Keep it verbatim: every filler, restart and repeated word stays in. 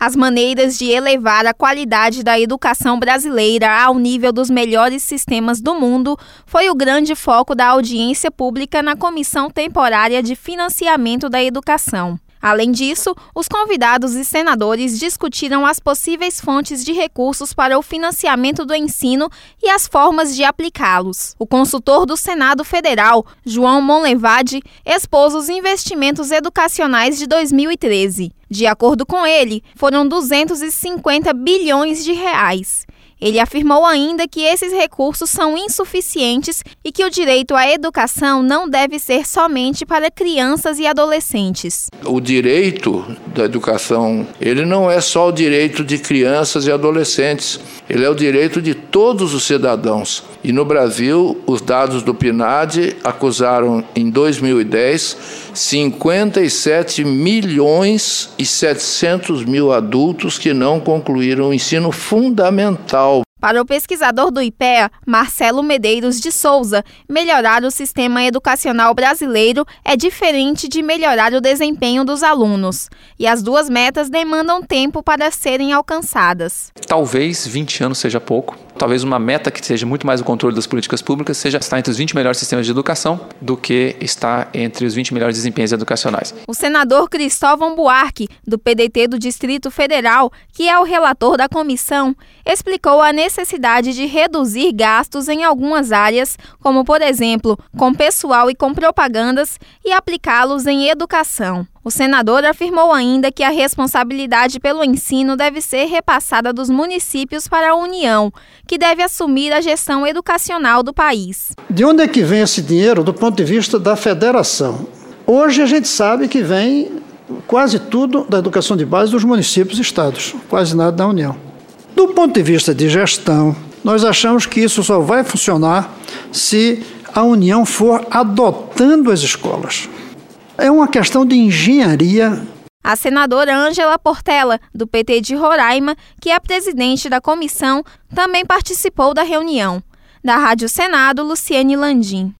As maneiras de elevar a qualidade da educação brasileira ao nível dos melhores sistemas do mundo foi o grande foco da audiência pública na Comissão Temporária de Financiamento da Educação. Além disso, os convidados e senadores discutiram as possíveis fontes de recursos para o financiamento do ensino e as formas de aplicá-los. O consultor do Senado Federal, João Monlevade, expôs os investimentos educacionais de dois mil e treze. De acordo com ele, foram duzentos e cinquenta bilhões de reais. Ele afirmou ainda que esses recursos são insuficientes e que o direito à educação não deve ser somente para crianças e adolescentes. O direito da educação, ele não é só o direito de crianças e adolescentes, ele é o direito de todos os cidadãos. E no Brasil, os dados do PNAD acusaram em dois mil e dez cinquenta e sete milhões e setecentos mil adultos que não concluíram o ensino fundamental. Para o pesquisador do I P E A, Marcelo Medeiros de Souza, melhorar o sistema educacional brasileiro é diferente de melhorar o desempenho dos alunos. E as duas metas demandam tempo para serem alcançadas. Talvez vinte anos seja pouco. Talvez uma meta que seja muito mais o controle das políticas públicas seja estar entre os vinte melhores sistemas de educação do que estar entre os vinte melhores desempenhos educacionais. O senador Cristóvão Buarque, do P D T do Distrito Federal, que é o relator da comissão, explicou a necessidade de reduzir gastos em algumas áreas, como, por exemplo, com pessoal e com propagandas, e aplicá-los em educação. O senador afirmou ainda que a responsabilidade pelo ensino deve ser repassada dos municípios para a União, que deve assumir a gestão educacional do país. De onde é que vem esse dinheiro do ponto de vista da federação? Hoje a gente sabe que vem quase tudo da educação de base dos municípios e estados, quase nada da União. Do ponto de vista de gestão, nós achamos que isso só vai funcionar se a União for adotando as escolas. É uma questão de engenharia. A senadora Ângela Portela, do P T de Roraima, que é presidente da comissão, também participou da reunião. Da Rádio Senado, Luciane Landim.